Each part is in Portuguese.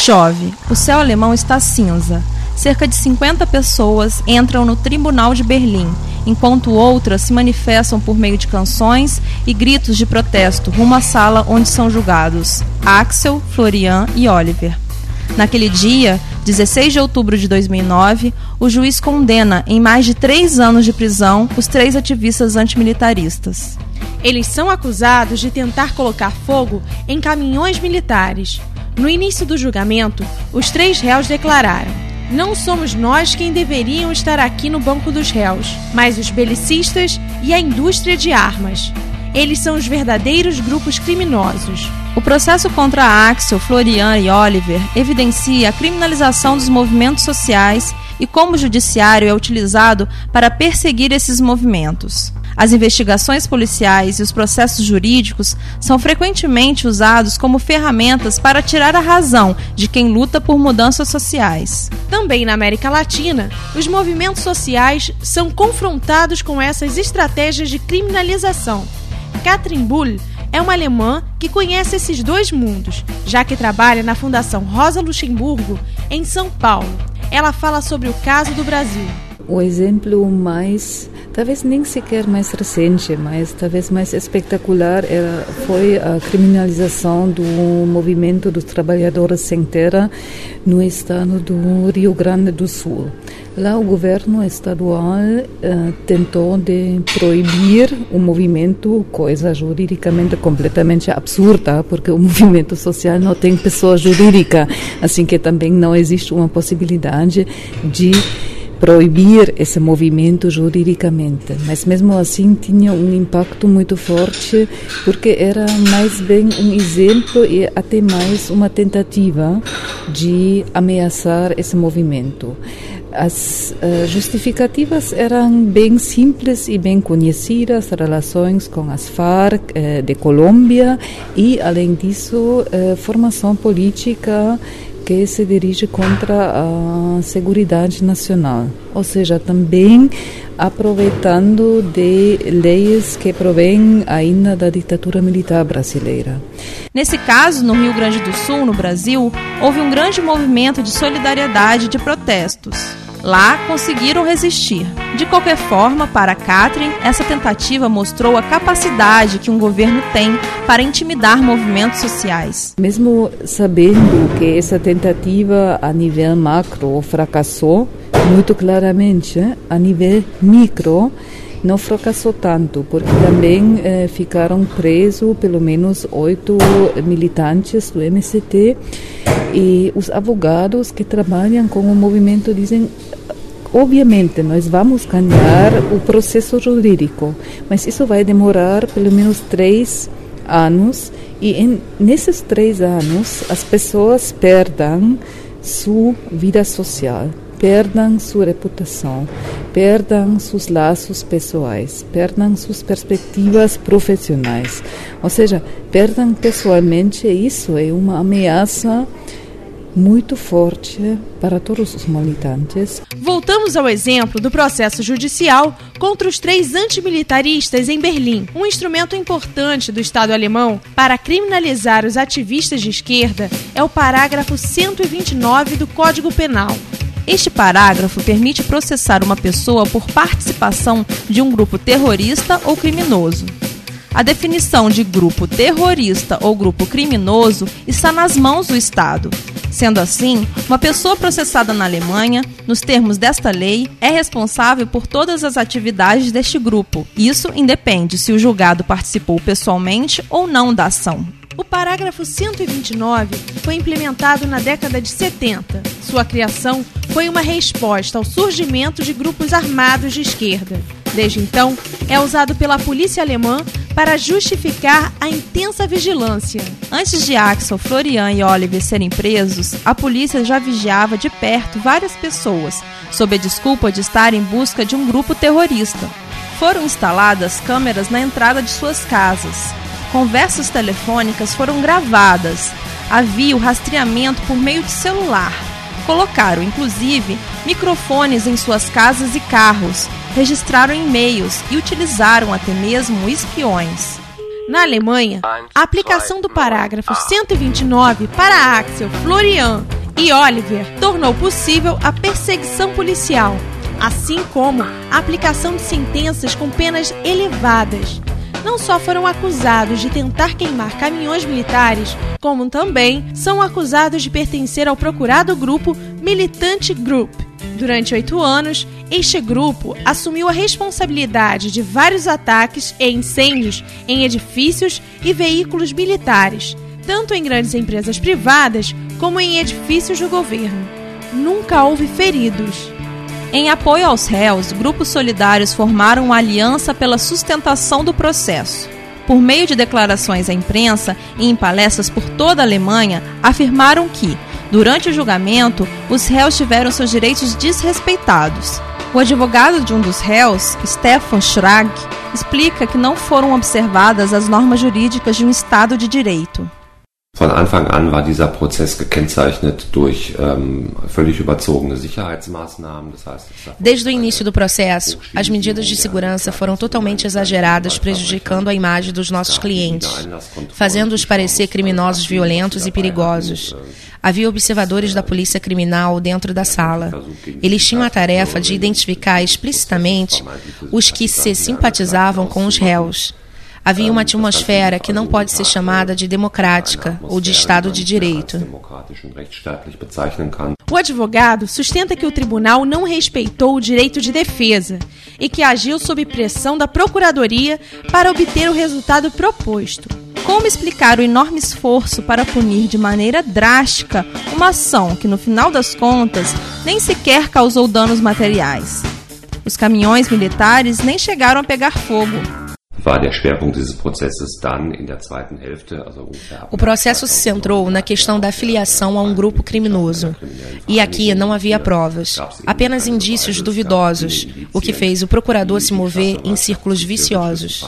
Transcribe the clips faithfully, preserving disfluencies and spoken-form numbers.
Chove. O céu alemão está cinza. Cerca de cinquenta pessoas entram no Tribunal de Berlim, enquanto outras se manifestam por meio de canções e gritos de protesto rumo à sala onde são julgados Axel, Florian e Oliver. Naquele dia, dezesseis de outubro de dois mil e nove, o juiz condena em mais de três anos de prisão os três ativistas antimilitaristas. Eles são acusados de tentar colocar fogo em caminhões militares. No início do julgamento, os três réus declararam: não somos nós quem deveriam estar aqui no banco dos réus, mas os belicistas e a indústria de armas. Eles são os verdadeiros grupos criminosos. O processo contra Axel, Florian e Oliver evidencia a criminalização dos movimentos sociais e como o judiciário é utilizado para perseguir esses movimentos. As investigações policiais e os processos jurídicos são frequentemente usados como ferramentas para tirar a razão de quem luta por mudanças sociais. Também na América Latina, os movimentos sociais são confrontados com essas estratégias de criminalização. Katrin Bull é uma alemã que conhece esses dois mundos, já que trabalha na Fundação Rosa Luxemburgo, em São Paulo. Ela fala sobre o caso do Brasil. O exemplo mais, talvez nem sequer mais recente, mas talvez mais espetacular era, foi a criminalização do movimento dos trabalhadores sem terra no estado do Rio Grande do Sul. Lá o governo estadual eh, tentou de proibir o movimento, coisa juridicamente completamente absurda, porque o movimento social não tem pessoa jurídica, assim que também não existe uma possibilidade de proibir esse movimento juridicamente, mas mesmo assim tinha um impacto muito forte, porque era mais bem um exemplo e até mais uma tentativa de ameaçar esse movimento. As uh, justificativas eram bem simples e bem conhecidas, relações com as Farc uh, de Colômbia e, além disso, uh, formação política que se dirige contra a seguridade nacional, ou seja, também aproveitando de leis que provêm ainda da ditadura militar brasileira. Nesse caso, no Rio Grande do Sul, no Brasil, houve um grande movimento de solidariedade e de protestos. Lá, conseguiram resistir. De qualquer forma, para Katrin, essa tentativa mostrou a capacidade que um governo tem para intimidar movimentos sociais. Mesmo sabendo que essa tentativa a nível macro fracassou, muito claramente, a nível micro, não fracassou tanto, porque também eh, ficaram presos pelo menos oito militantes do M S T, e os advogados que trabalham com o movimento dizem: obviamente nós vamos ganhar o processo jurídico, mas isso vai demorar pelo menos três anos, e em, nesses três anos as pessoas perdem sua vida social, perdem sua reputação, perdem seus laços pessoais, perdem suas perspectivas profissionais. Ou seja, perdem pessoalmente. Isso é uma ameaça muito forte para todos os militantes. Voltamos ao exemplo do processo judicial contra os três antimilitaristas em Berlim. Um instrumento importante do Estado alemão para criminalizar os ativistas de esquerda é o parágrafo cento e vinte e nove do Código Penal. Este parágrafo permite processar uma pessoa por participação de um grupo terrorista ou criminoso. A definição de grupo terrorista ou grupo criminoso está nas mãos do Estado. Sendo assim, uma pessoa processada na Alemanha, nos termos desta lei, é responsável por todas as atividades deste grupo. Isso independe se o julgado participou pessoalmente ou não da ação. O parágrafo cento e vinte e nove foi implementado na década de setenta. Sua criação foi uma resposta ao surgimento de grupos armados de esquerda. Desde então, é usado pela polícia alemã para justificar a intensa vigilância. Antes de Axel, Florian e Oliver serem presos, a polícia já vigiava de perto várias pessoas, sob a desculpa de estar em busca de um grupo terrorista. Foram instaladas câmeras na entrada de suas casas. Conversas telefônicas foram gravadas. Havia o rastreamento por meio de celular. Colocaram, inclusive, microfones em suas casas e carros, registraram e-mails e utilizaram até mesmo espiões. Na Alemanha, a aplicação do parágrafo cento e vinte e nove para Axel, Florian e Oliver tornou possível a perseguição policial, assim como a aplicação de sentenças com penas elevadas. Não só foram acusados de tentar queimar caminhões militares, como também são acusados de pertencer ao procurado grupo Militant Group. Durante oito anos, este grupo assumiu a responsabilidade de vários ataques e incêndios em edifícios e veículos militares, tanto em grandes empresas privadas como em edifícios do governo. Nunca houve feridos. Em apoio aos réus, grupos solidários formaram uma aliança pela sustentação do processo. Por meio de declarações à imprensa e em palestras por toda a Alemanha, afirmaram que, durante o julgamento, os réus tiveram seus direitos desrespeitados. O advogado de um dos réus, Stefan Schrag, explica que não foram observadas as normas jurídicas de um Estado de Direito. Von Anfang an war dieser Prozess gekennzeichnet durch ähm, völlig überzogene Sicherheitsmaßnahmen. Das heißt, Desde o início do processo, as medidas de segurança foram totalmente exageradas, prejudicando a imagem dos nossos clientes, fazendo-os parecer criminosos violentos e perigosos. Havia observadores da polícia criminal dentro da sala. Eles tinham a tarefa de identificar explicitamente os que se simpatizavam com os réus. Havia uma atmosfera que não pode ser chamada de democrática ou de Estado de Direito. O advogado sustenta que o tribunal não respeitou o direito de defesa e que agiu sob pressão da Procuradoria para obter o resultado proposto. Como explicar o enorme esforço para punir de maneira drástica uma ação que, no final das contas, nem sequer causou danos materiais? Os caminhões militares nem chegaram a pegar fogo. O processo se centrou na questão da filiação a um grupo criminoso. E aqui não havia provas, apenas indícios duvidosos, o que fez o procurador se mover em círculos viciosos.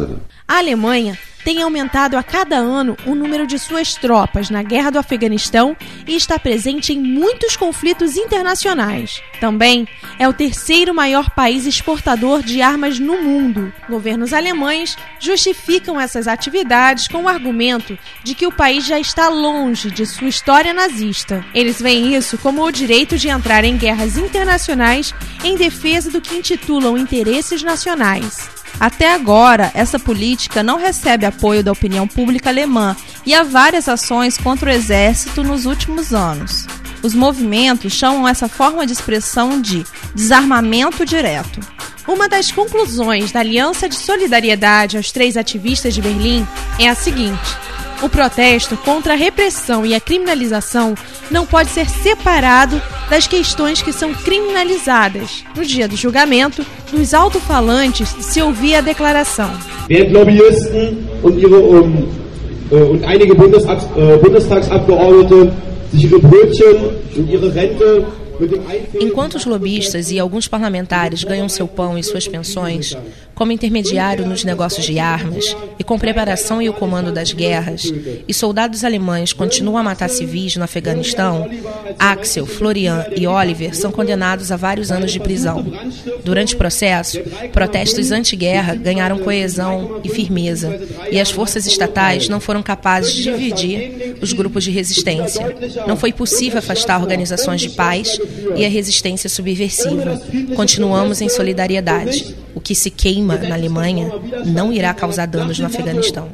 A Alemanha tem aumentado a cada ano o número de suas tropas na guerra do Afeganistão e está presente em muitos conflitos internacionais. Também é o terceiro maior país exportador de armas no mundo. Governos alemães justificam essas atividades com o argumento de que o país já está longe de sua história nazista. Eles veem isso como o direito de entrar em guerras internacionais em defesa do que intitulam interesses nacionais. Até agora, essa política não recebe apoio da opinião pública alemã e há várias ações contra o exército nos últimos anos. Os movimentos chamam essa forma de expressão de desarmamento direto. Uma das conclusões da Aliança de Solidariedade aos Três Ativistas de Berlim é a seguinte: o protesto contra a repressão e a criminalização não pode ser separado das questões que são criminalizadas. No dia do julgamento, dos alto-falantes se ouvia a declaração: Während Lobbyisten und ihre um, uh, und einige Bundestags, uh, Bundestagsabgeordnete sich ihre Brötchen und ihre Rente. Enquanto os lobistas e alguns parlamentares ganham seu pão e suas pensões, como intermediário nos negócios de armas e com preparação e o comando das guerras, e soldados alemães continuam a matar civis no Afeganistão, Axel, Florian e Oliver são condenados a vários anos de prisão. Durante o processo, protestos anti-guerra ganharam coesão e firmeza, e as forças estatais não foram capazes de dividir os grupos de resistência. Não foi possível afastar organizações de paz e a resistência subversiva. Continuamos em solidariedade. O que se queima na Alemanha não irá causar danos no Afeganistão.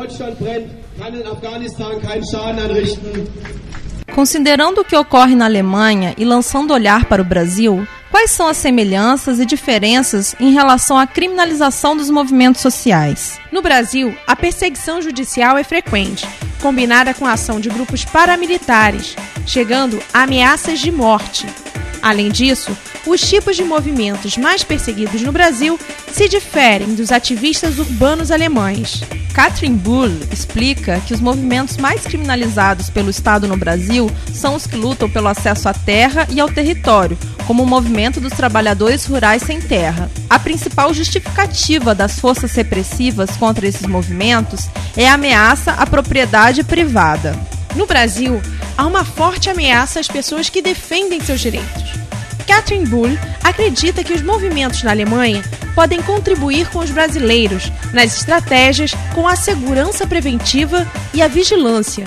Considerando o que ocorre na Alemanha e lançando olhar para o Brasil, quais são as semelhanças e diferenças em relação à criminalização dos movimentos sociais? No Brasil, a perseguição judicial é frequente, combinada com a ação de grupos paramilitares, chegando a ameaças de morte. Além disso, os tipos de movimentos mais perseguidos no Brasil se diferem dos ativistas urbanos alemães. Katrin Bull explica que os movimentos mais criminalizados pelo Estado no Brasil são os que lutam pelo acesso à terra e ao território, como o movimento dos trabalhadores rurais sem terra. A principal justificativa das forças repressivas contra esses movimentos é a ameaça à propriedade privada. No Brasil, há uma forte ameaça às pessoas que defendem seus direitos. Katrin Bull acredita que os movimentos na Alemanha podem contribuir com os brasileiros nas estratégias com a segurança preventiva e a vigilância.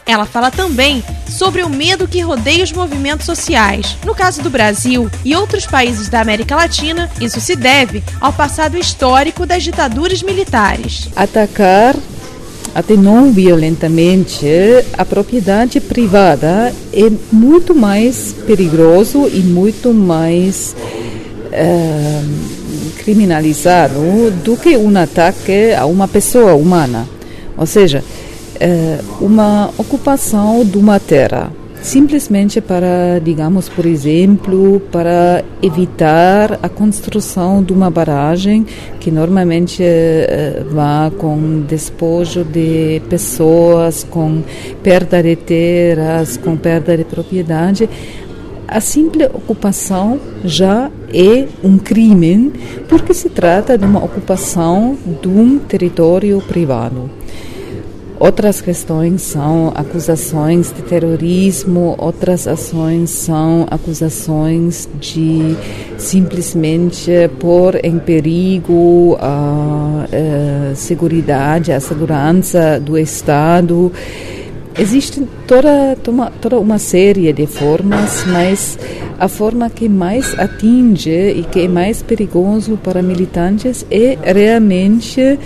Ela fala também sobre o medo que rodeia os movimentos sociais. No caso do Brasil e outros países da América Latina, isso se deve ao passado histórico das ditaduras militares. Atacar, até não violentamente, a propriedade privada é muito mais perigoso e muito mais é, criminalizado do que um ataque a uma pessoa humana. Ou seja, é, uma ocupação de uma terra, simplesmente para, digamos, por exemplo, para evitar a construção de uma barragem que normalmente eh, vai com despojo de pessoas, com perda de terras, com perda de propriedade. A simples ocupação já é um crime, porque se trata de uma ocupação de um território privado. Outras questões são acusações de terrorismo, outras ações são acusações de simplesmente pôr em perigo a, a seguridade, a segurança do Estado. Existe toda, toda, toda uma série de formas, mas a forma que mais atinge e que é mais perigoso para militantes é realmente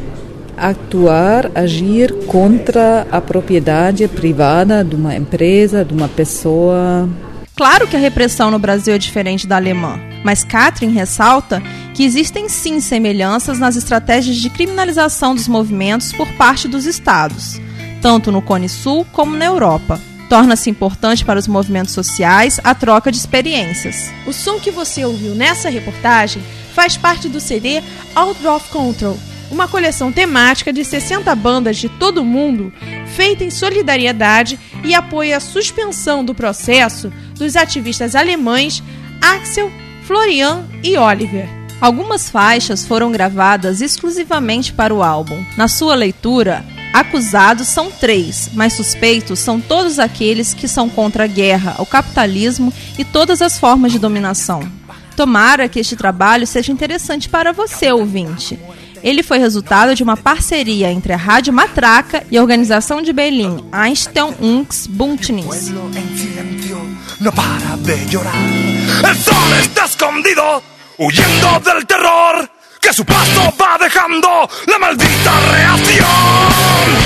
actuar, agir contra a propriedade privada de uma empresa, de uma pessoa. Claro que a repressão no Brasil é diferente da alemã, mas Katrin ressalta que existem sim semelhanças nas estratégias de criminalização dos movimentos por parte dos estados, tanto no Cone Sul como na Europa. Torna-se importante para os movimentos sociais a troca de experiências. O som que você ouviu nessa reportagem faz parte do C D Out of Control, uma coleção temática de sessenta bandas de todo o mundo, feita em solidariedade e apoia a suspensão do processo dos ativistas alemães Axel, Florian e Oliver. Algumas faixas foram gravadas exclusivamente para o álbum. Na sua leitura, acusados são três, mas suspeitos são todos aqueles que são contra a guerra, o capitalismo e todas as formas de dominação. Tomara que este trabalho seja interessante para você, ouvinte. Ele foi resultado de uma parceria entre a Rádio Matraca e a organização de Berlim, Einstein Ungs Bündnis. No para de llorar. El sol está escondido, huyendo del terror que su paso va dejando la maldita reacción.